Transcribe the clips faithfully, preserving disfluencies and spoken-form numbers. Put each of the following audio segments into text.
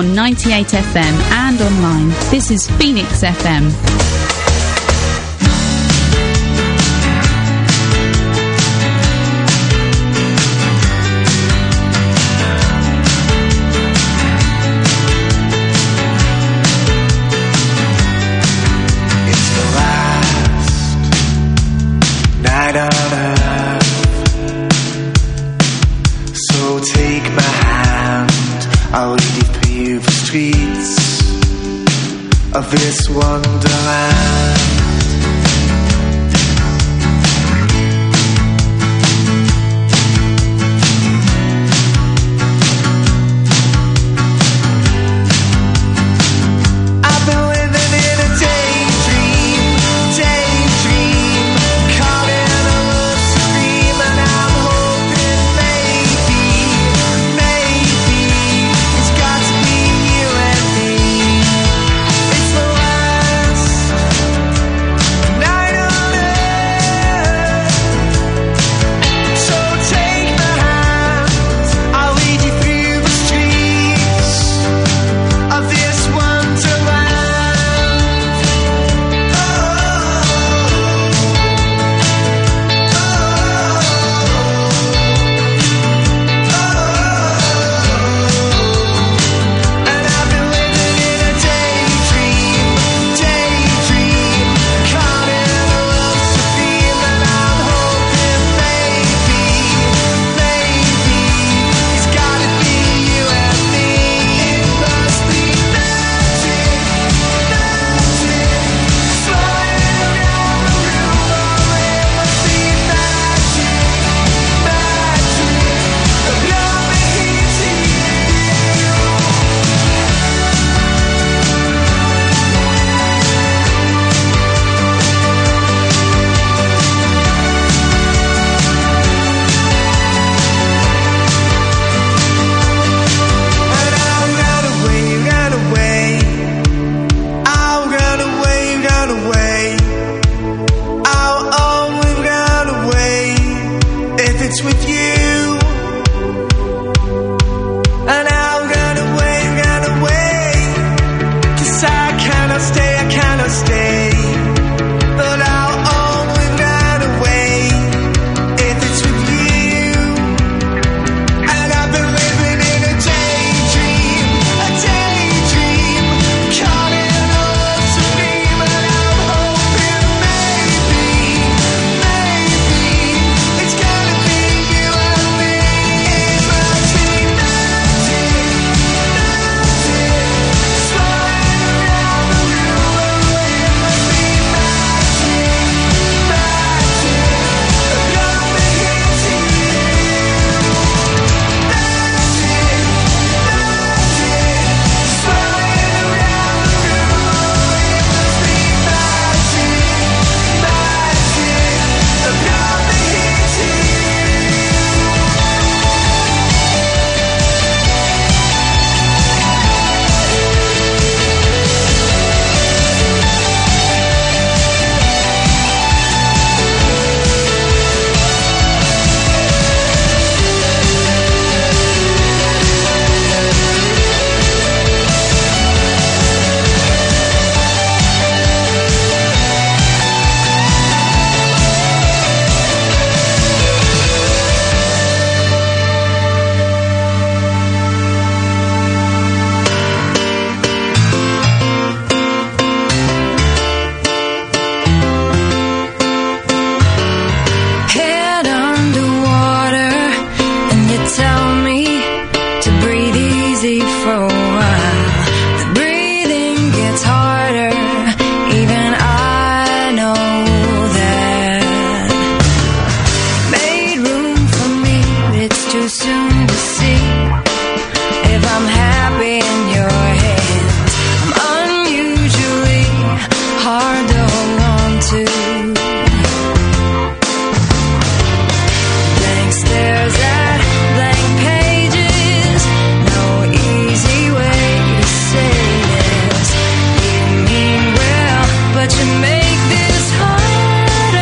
on ninety-eight F M and online. This is Phoenix F M. Of this wonderland. I've been living in a daydream, daydream, caught in a love stream, and I'm hoping maybe, maybe it's got to be you and me.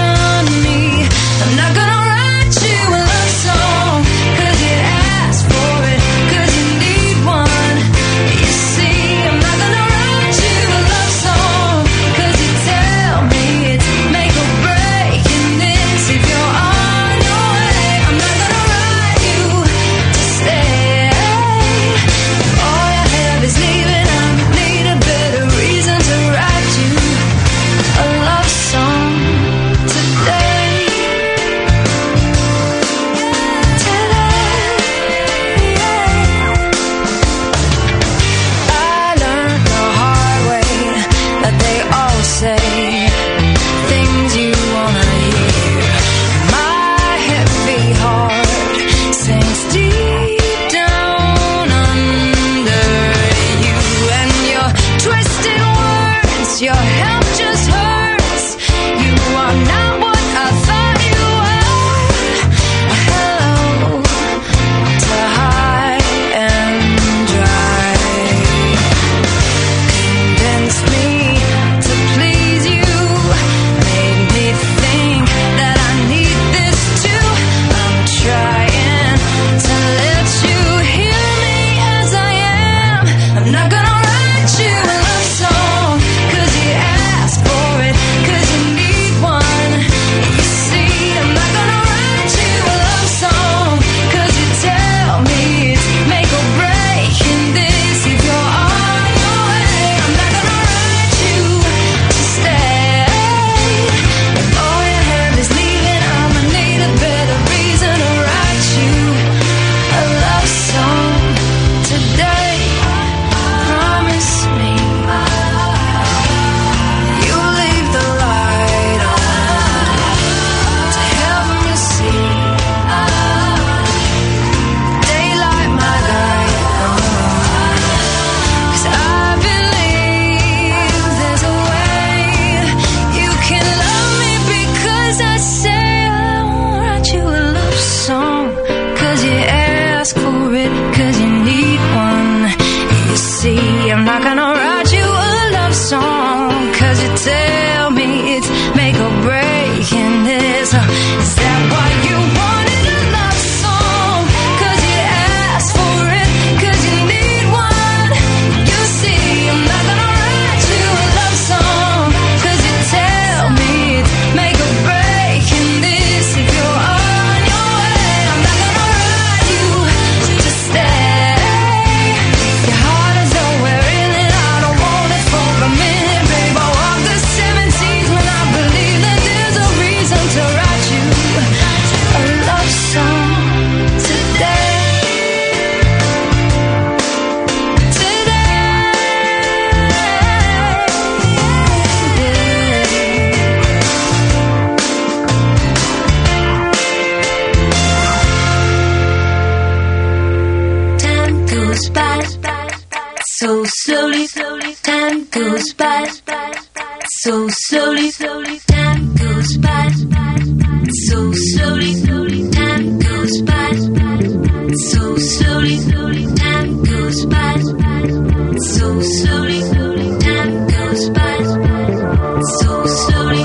I'm not gonna write you a love song, 'cause it asks for goes by so slowly, time goes by so slowly, time goes by so slowly, time goes by so slowly, time goes by so slowly, time goes by so slowly.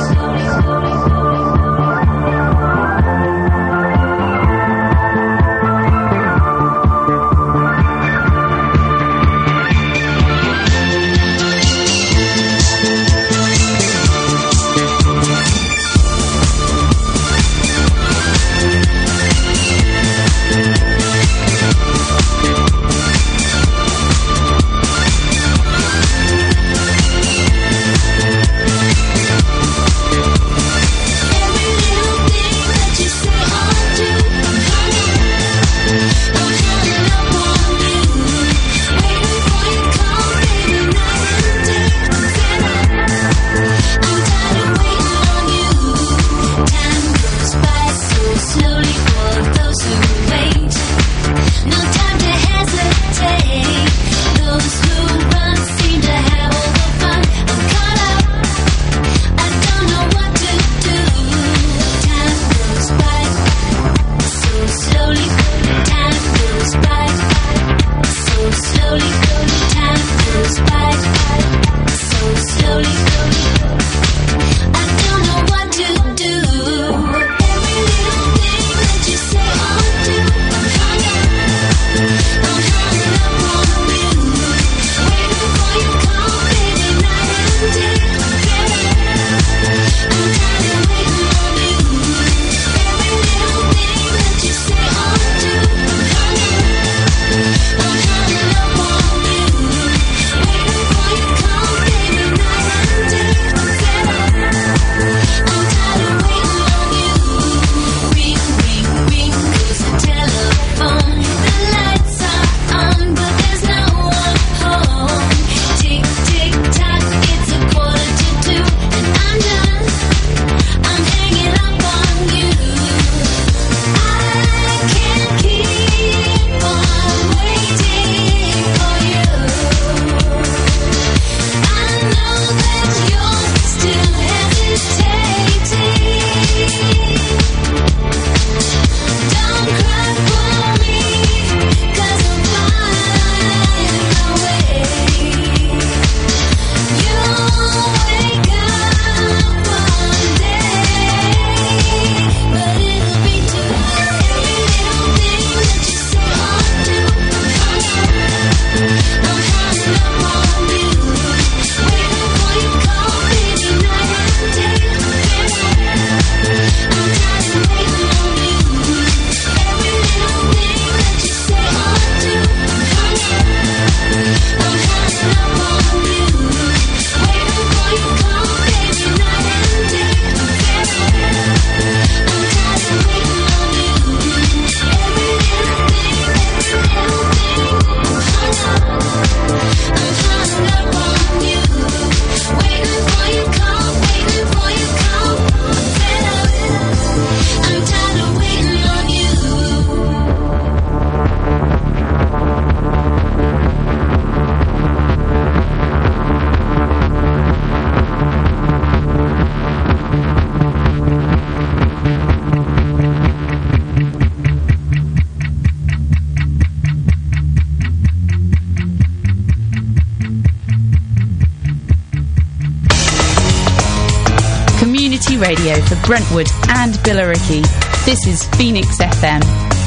Radio for Brentwood and Billericay. This is Phoenix F M.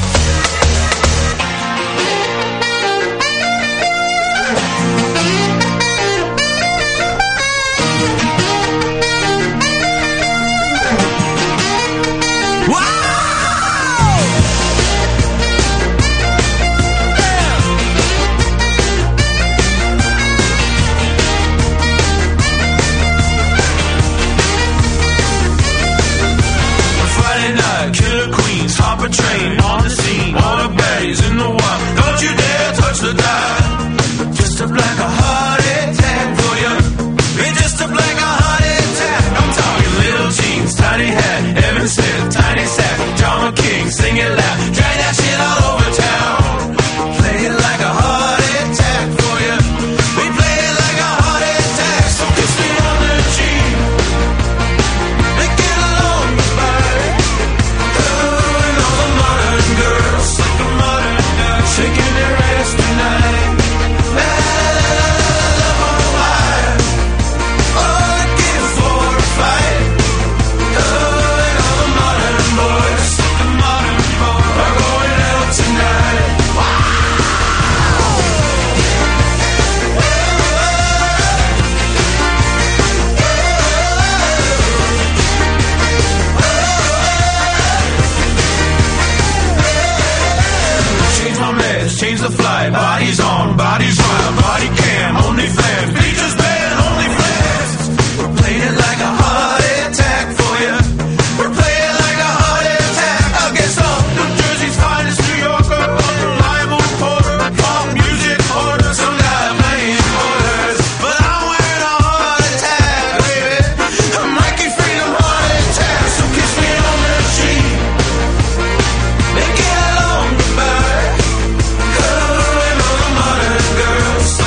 Train on the scene, all the baddies in the wild. Don't you dare touch the dial. Just a black a heart attack for you. It's just a black a heart attack. I'm talking little jeans, tiny hat, Evan Smith, tiny sack, John King, sing it loud, drag that shit all over town. Play it like a heart change the flight. Bodies on, bodies wild, body cam, only fans, features band, only fans. We're playing it like a heart attack for you. We're playing like a heart attack against all New Jersey's finest New Yorker, unreliable reporter, pop music order, some guy playing quarters. But I'm wearing a heart attack, baby. A Mikey Freedom heart attack. So kiss me on the cheek and get along goodbye. Cause we're on a modern girl.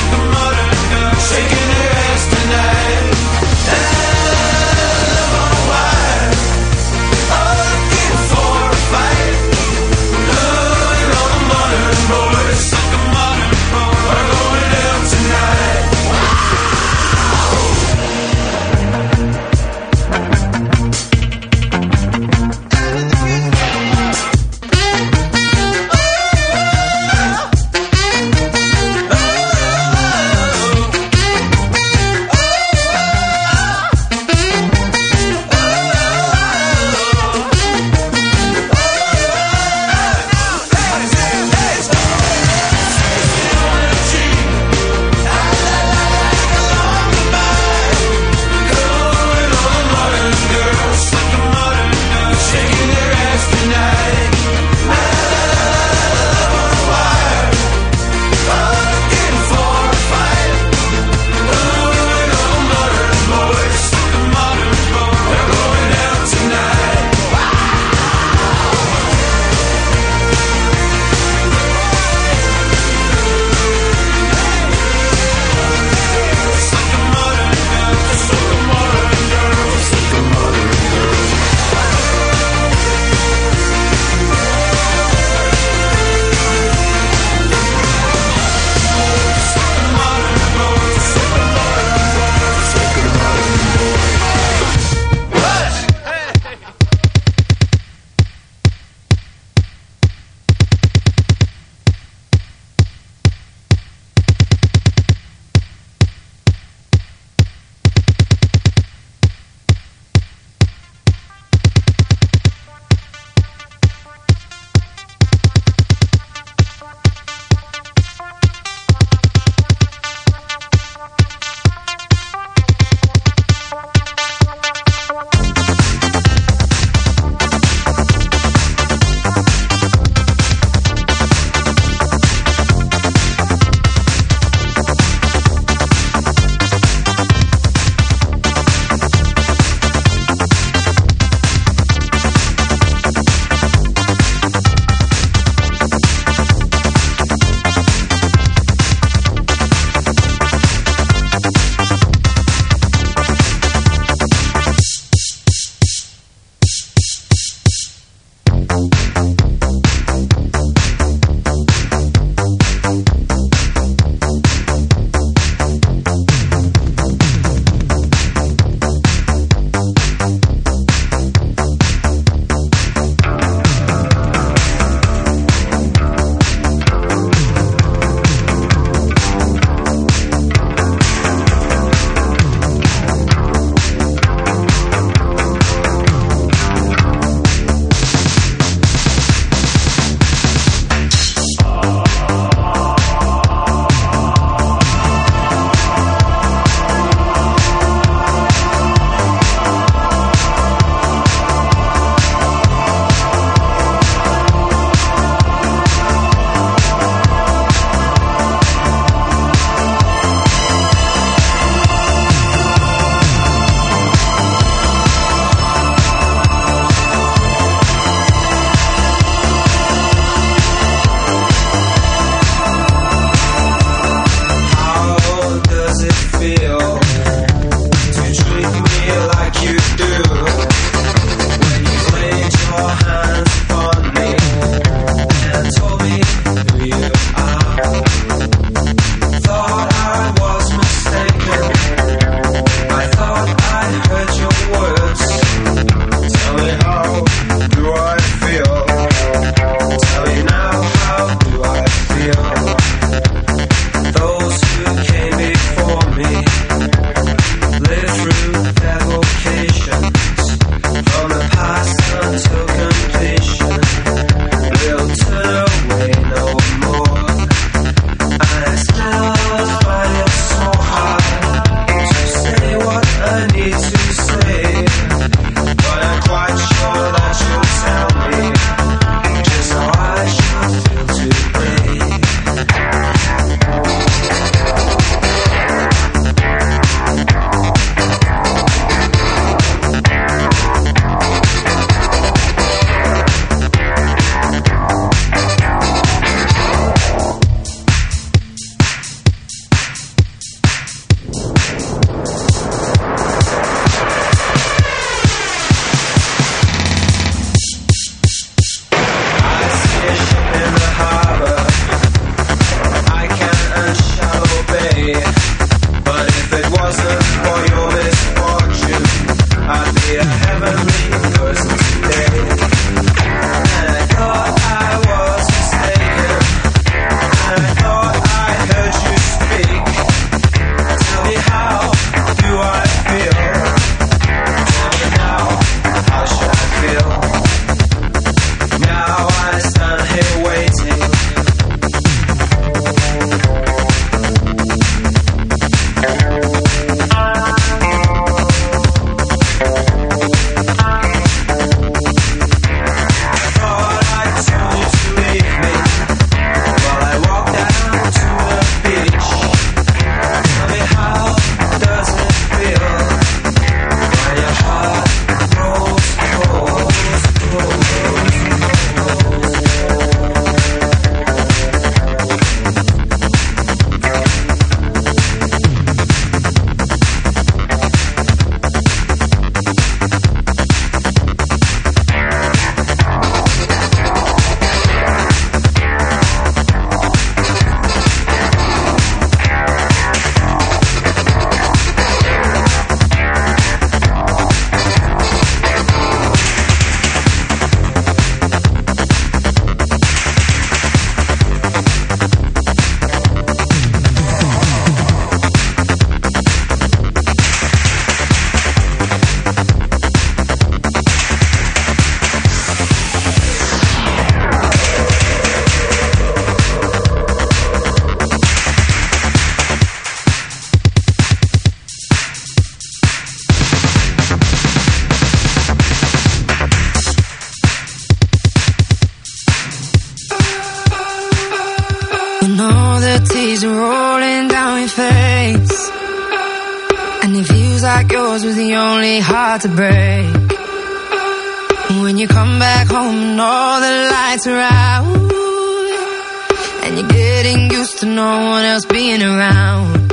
When all the tears are rolling down your face, and it feels like yours was the only heart to break. When you come back home and all the lights are out, and you're getting used to no one else being around.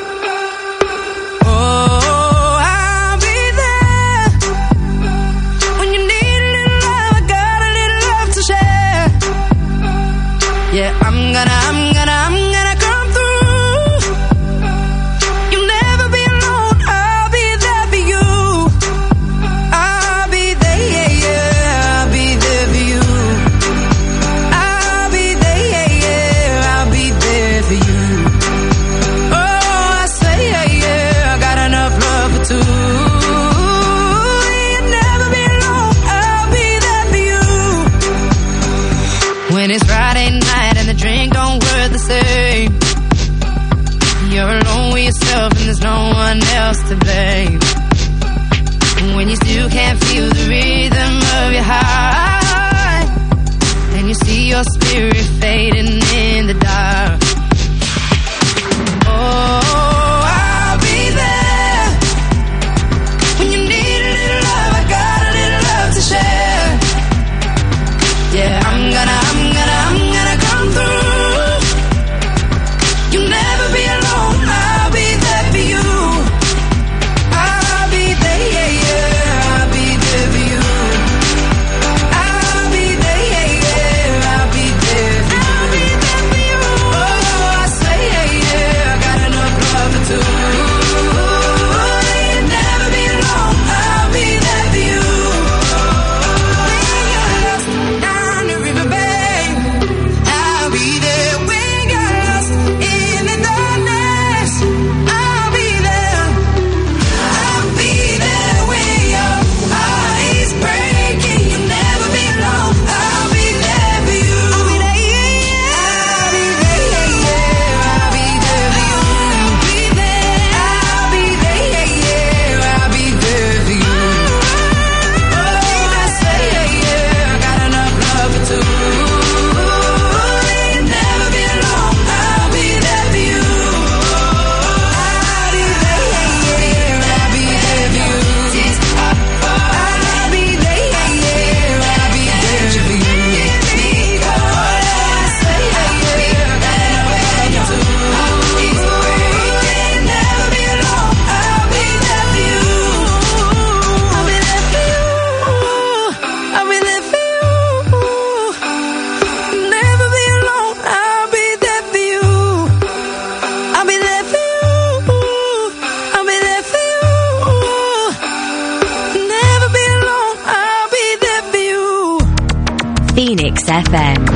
Oh, I'll be there when you need a little love. I got a little love to share. Yeah, I'm gonna, I'm gonna, I'm gonna come through. You'll never be alone. I'll be there for you. I'll be there, yeah, yeah. I'll be there for you. I'll be there, yeah, yeah. I'll be there for you. Oh, I say, yeah, yeah. I got enough love for two. You'll never be alone. I'll be there for you. When it's Friday night and the drink don't work the same, you're alone with yourself and there's no one else to blame. When you still can't feel the rhythm of your heart, and you see your spirit fading in the dark. Oh, I'll be there when you need a little love. I got a little love to share. Yeah, I'm gonna, I'm gonna, I'm gonna come through. You'll never be alone. I'll be there for you. I'll be there, yeah, yeah. I'll be there for you. I'll be there, yeah, yeah. I'll be there for you. I'll be there for you. Oh, I say, yeah, yeah. I got enough love for two. You'll never be alone. I'll be there for you. When you're lost down the riverbank, I'll be there. When you're lost in the darkness, I'll be there. I'll be there when your heart is breaking. You'll never be alone. I'll be there for you. I'll be there, yeah, yeah. I'll be there, yeah, yeah. I'll be there for you. I'll be there. I'll be there, yeah, yeah. I'll be there for you. Oh, I say, yeah, yeah. I got enough love for two. You'll never be alone. I'll be there for you. I'll be there, yeah, yeah. I'll be there for you. I'll be there, yeah, yeah. I'll be there for you. Oh, I say, yeah, yeah. I got enough love for two. You'll never be alone. I'll be there for you. I'll be there for you. I'll be there for you. You'll never be alone. I'll be there for you. I'll be there for you. I'll be there for you. You'll never be alone. I'll be there for you. Phoenix F M.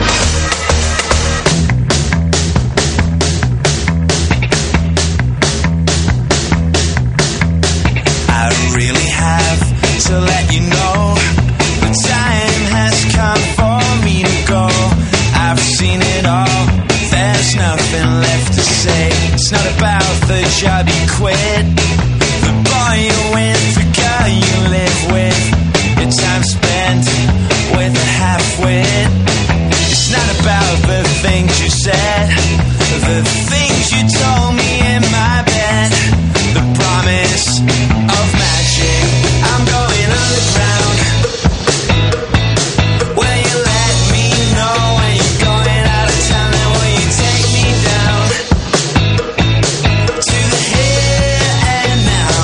I really have to let you know the time has come for me to go. I've seen it all, there's nothing left to say. It's not about the job you quit, the boy you with, the girl you live with, your time spent with a half-wit. It's not about the things you said, the things you told me in my bed, the promise of magic. I'm going underground. Will you let me know when you're going out of town? And will you take me down to the here and now?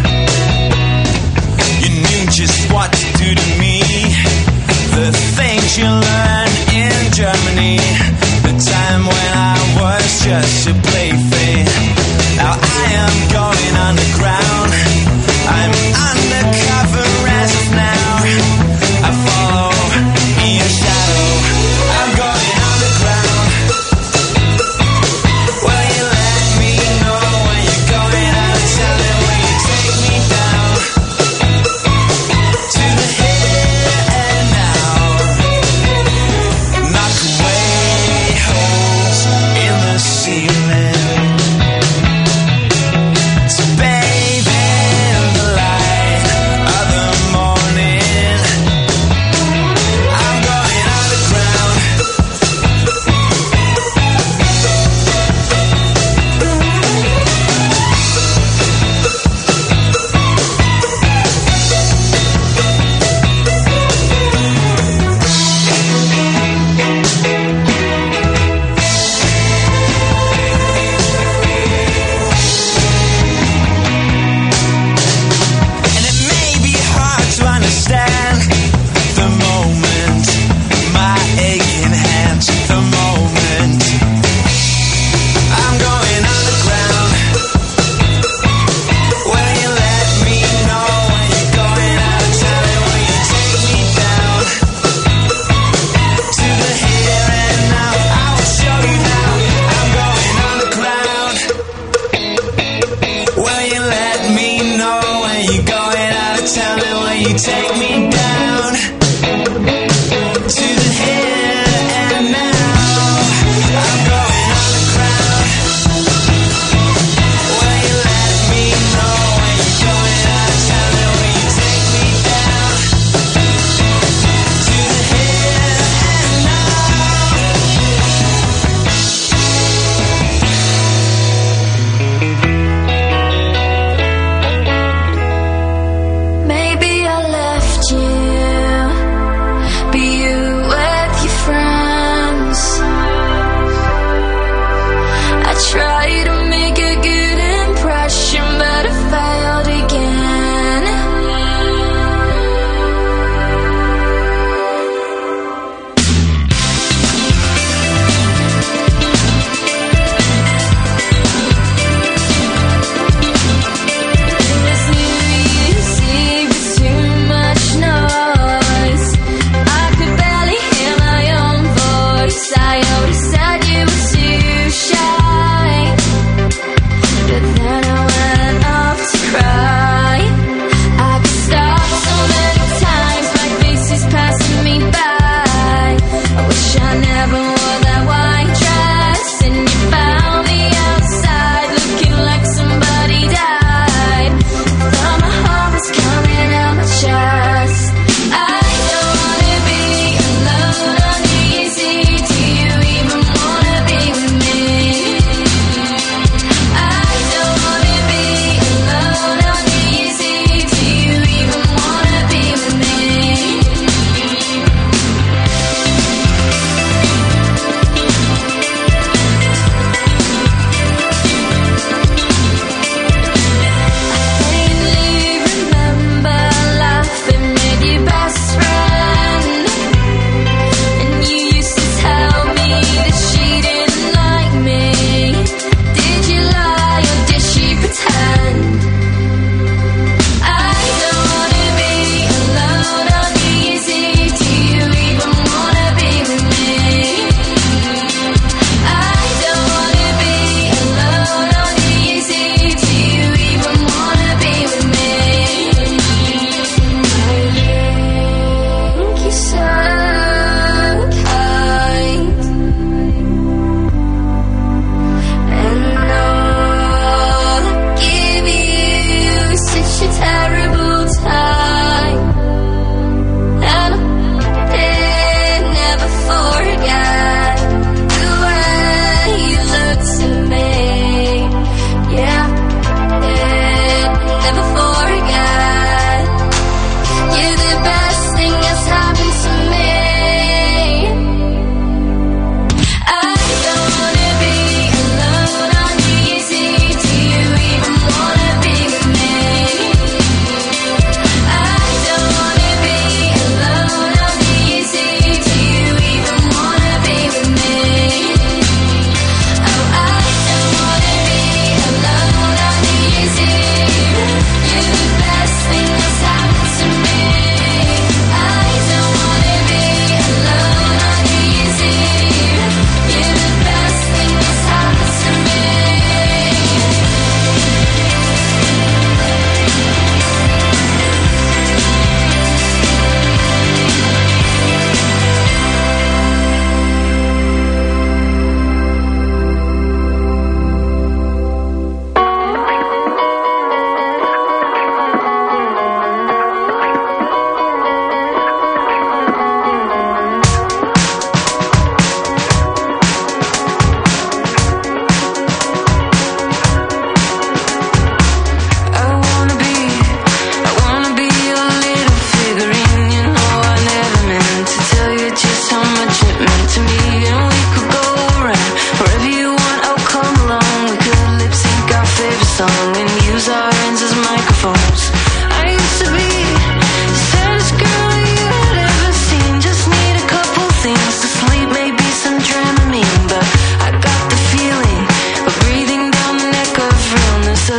You knew just what to do to me, the things you learned in Germany, the time when I was just a plaything. Now I am going underground. I'm undercover as of now. I follow in your shadow. I'm going underground. Will you let me know when you're going out of town? And will you take me down to the here and now? Knock away holes in the ceiling.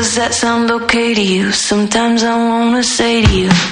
does that sound okay to you? Sometimes I wanna say to you,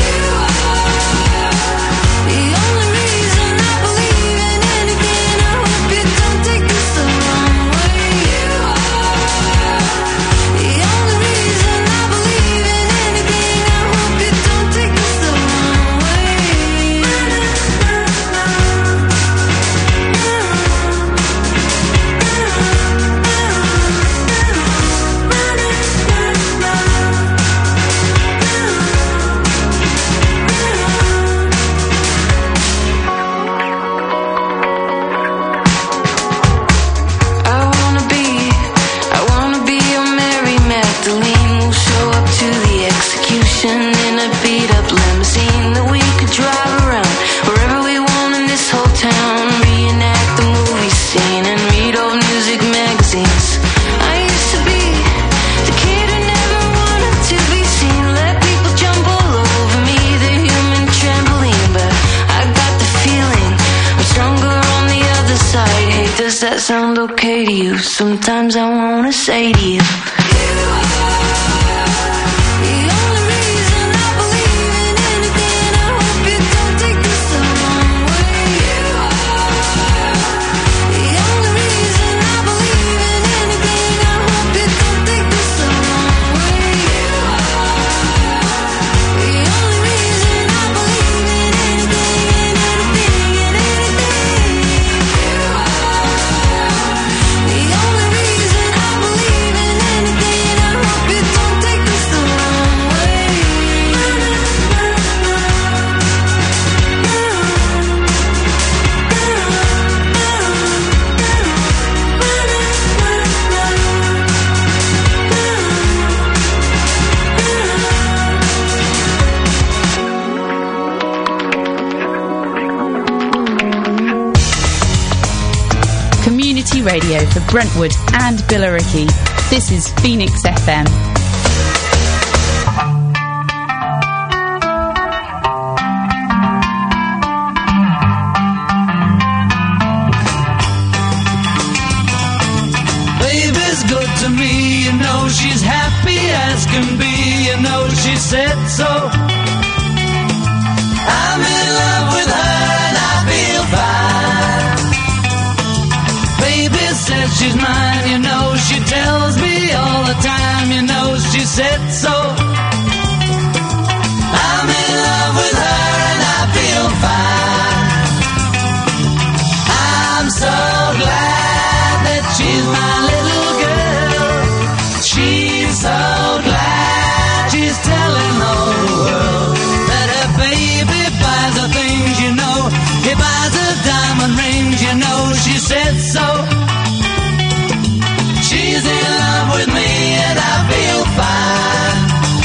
sound okay to you? Sometimes I wanna say to you, radio for Brentwood and Billericay. This is Phoenix F M. Baby's good to me, you know she's happy as can be, you know she said so. I'm in love with her and I feel fine. Baby says she's mine, you know she tells me all the time, you know she said so. I'm in love with her and I feel fine. I'm so glad that she's my little girl. She's so glad she's telling the whole world that her baby buys her things, you know. He buys her diamond rings, you know she said so. She's in love with me and I feel fine.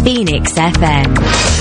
Phoenix F M.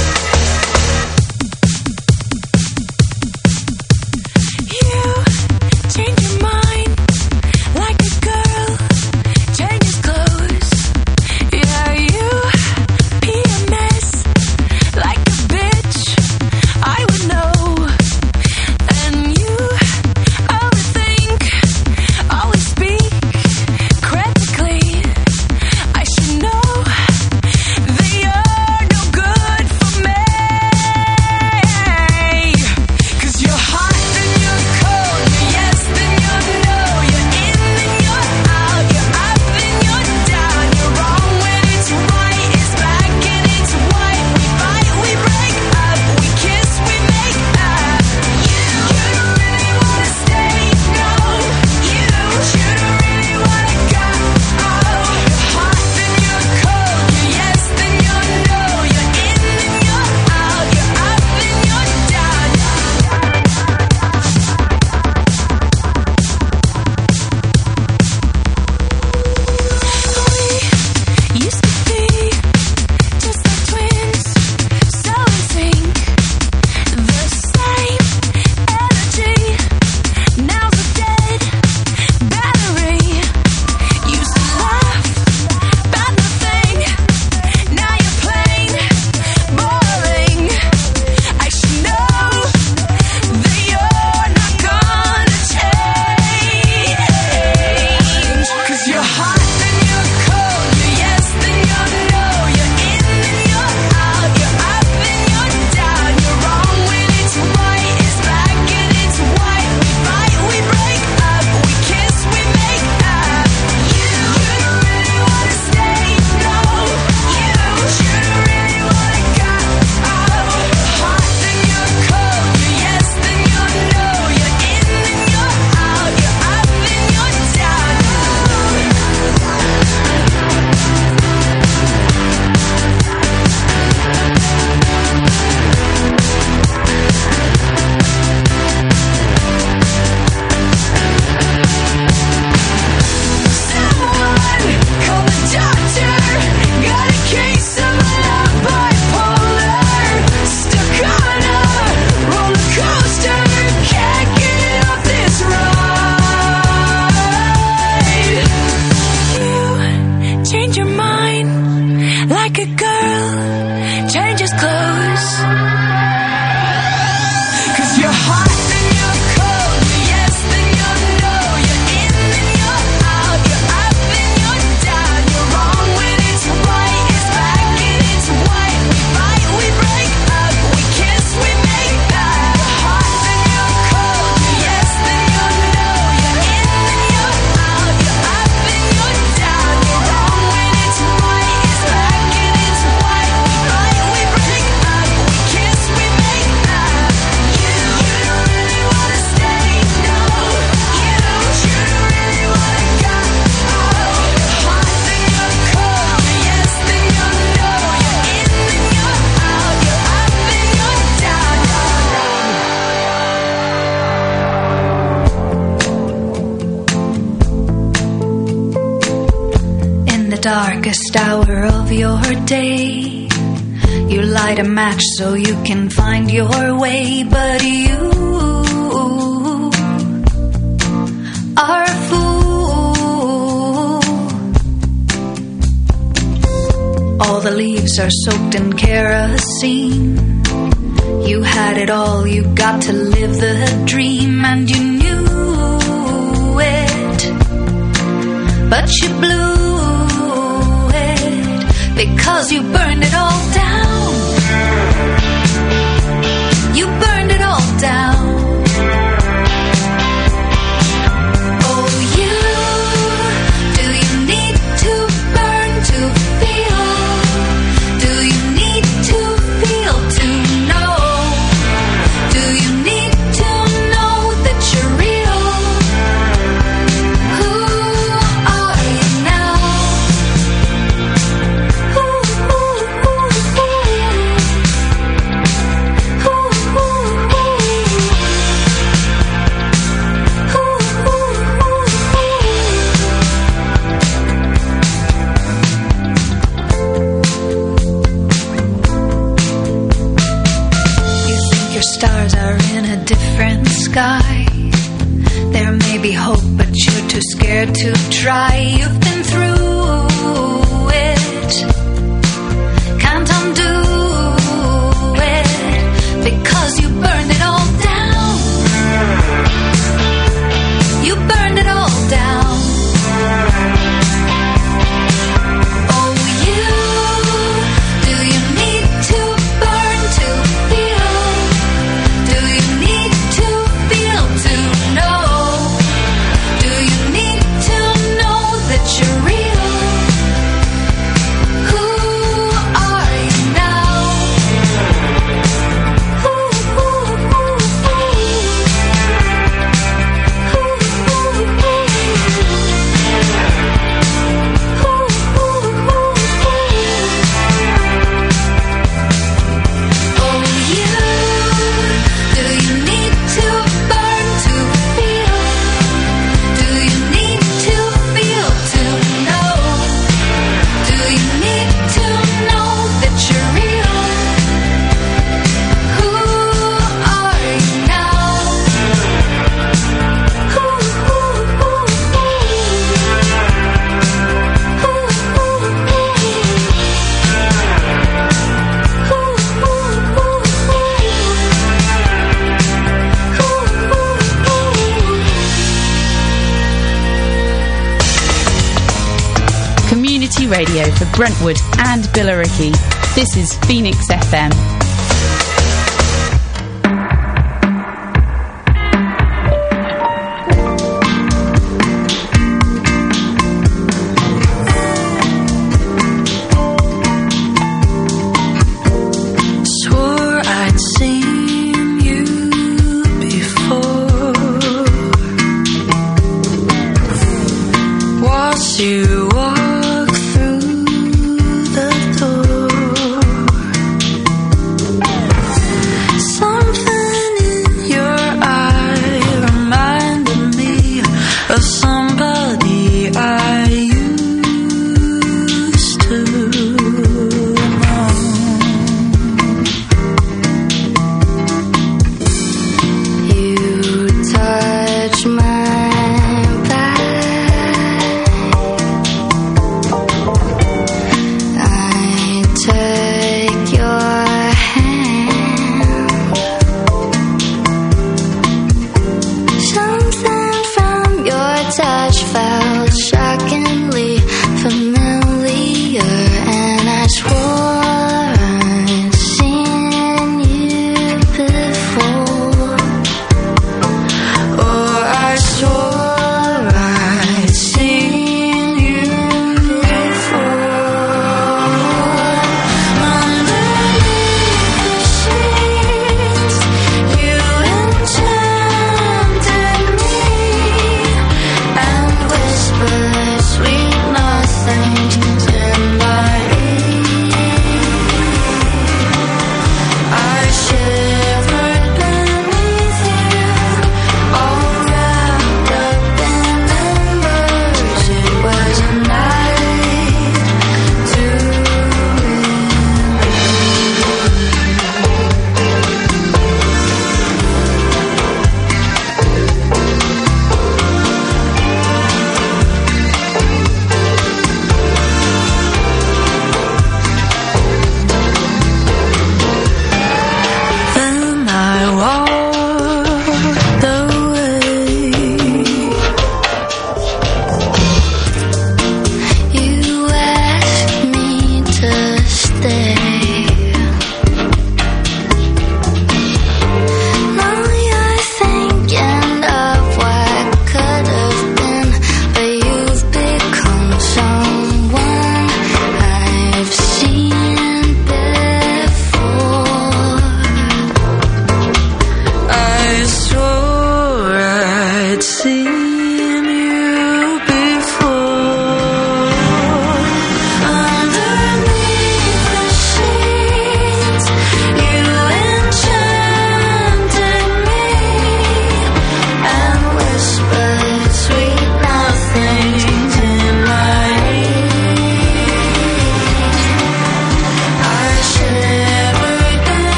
Darkest hour of your day, you light a match so you can find your way, but you are a fool. All the leaves are soaked in kerosene. You had it all, you got to live the dream, and you knew it, but you blew because you burned it all down. You burned it all down. Oh, you, do you need to burn to feel? Do you need to feel to know? Do you need to know that you're real? Who are you now? Ooh, ooh, ooh. sky. There may be hope, but you're too scared to try. You've been through it, can't undo it, because you burned it all down. You burned it all down. Oh, you, do you need to burn to feel? Do you need to feel to know? Do you need to know that you're real? Who are you now? Ooh, ooh, ooh, ooh. Ooh, ooh, ooh. Ooh, ooh, ooh, ooh. Oh, you, do you need to burn to feel? Do you need to feel to know? Do you need to know that you're real? Who are you now? Ooh, ooh, ooh, ooh. Ooh, ooh, ooh. Ooh, ooh, ooh, ooh. Community radio for Brentwood and Billericay. This is Phoenix F M. Swore I'd seen you before. Watched you walk through the door.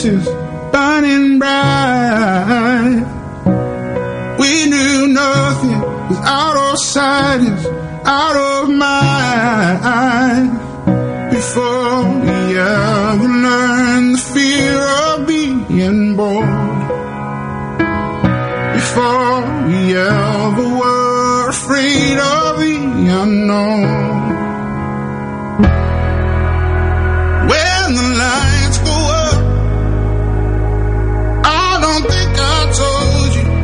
faces burning bright. We knew nothing was out of sight, is out of mind. Before we ever learned the fear of being bored, before we ever were afraid of the unknown. When the lights go up, I don't think I told you,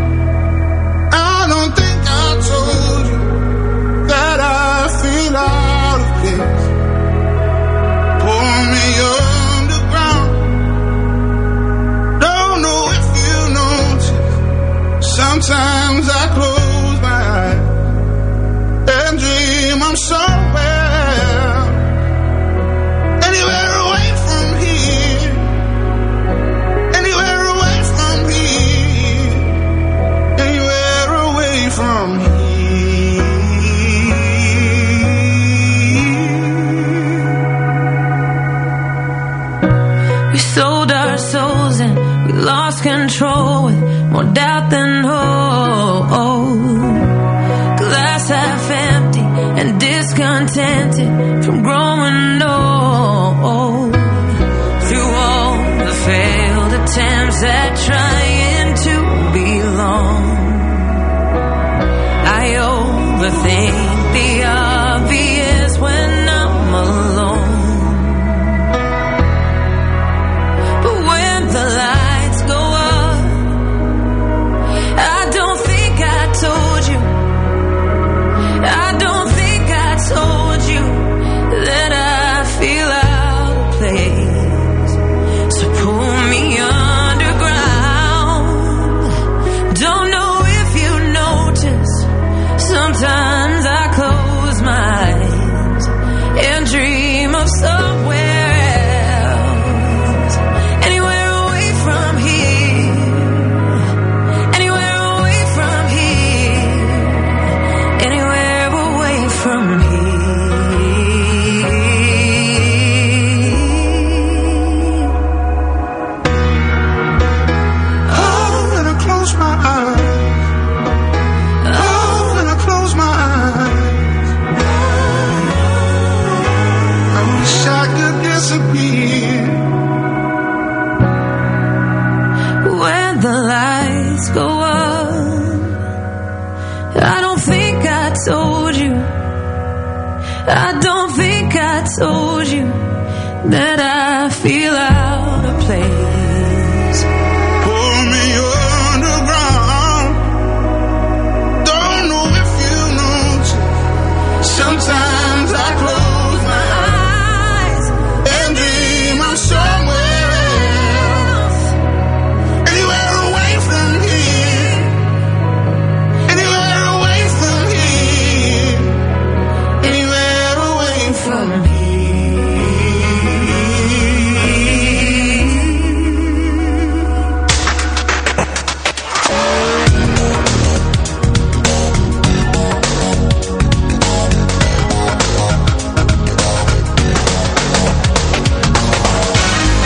I don't think I told you that I feel out of place. Pull me underground, don't know if you notice, sometimes I close my eyes and dream I'm somewhere, anywhere away from here, anywhere away from here, anywhere away from here. We sold our souls and we lost control with more doubt than hope. Glass half empty and discontented from growing old. Through all the failed attempts at trying to belong, I overthink the obvious when I'm alone. But when the lights go up, I don't think I told you, I don't think I told you that I feel out of place. So pull me underground. Don't know if you notice, sometimes I close my eyes and dream of somewhere else, anywhere away from here, anywhere away from here, anywhere away from here. Oh, when I close my eyes, oh, when I close my eyes, I wish I could disappear. When the lights go up, I don't think I told you, I don't think I told you that I feel out of place.